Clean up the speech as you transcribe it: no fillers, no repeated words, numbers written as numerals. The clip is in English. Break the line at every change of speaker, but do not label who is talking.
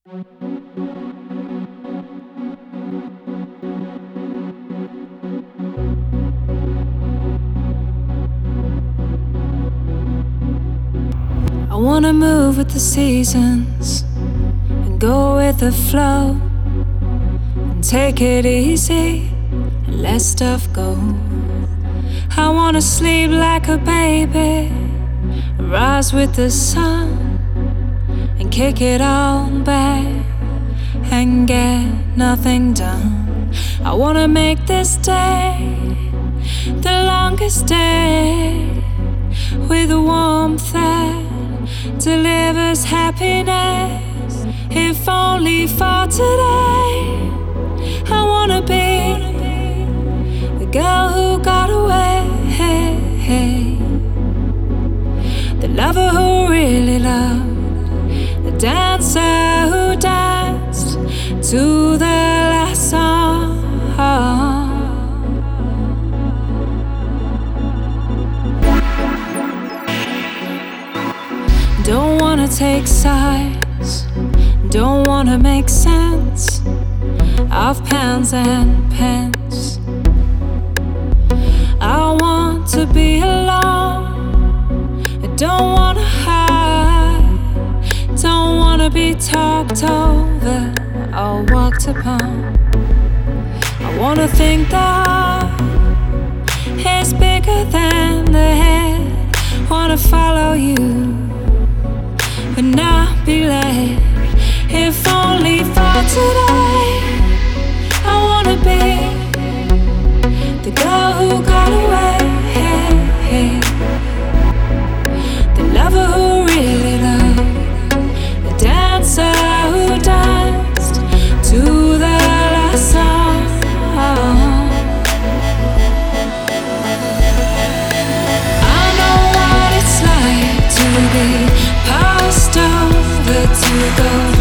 I wanna move with the seasons and go with the flow and take it easy and let stuff go. I wanna sleep like a baby, rise with the sun and kick it all back and get nothing done. I wanna make this day the longest day with a warmth that delivers happiness, if only for today. I wanna be the girl who got away, the lover who really loved, the dancer who danced to the last song. Don't wanna take sides, don't wanna make sense of pounds and pence. I want to be alone, I don't wanna hide, don't wanna be talked over or walked upon. I wanna think the heart is bigger than the head, wanna follow you but not be late, if only for today. I wanna be the girl who got away, the lover who really loved, the dancer who danced to the last song. I know what it's like to be passed over, to go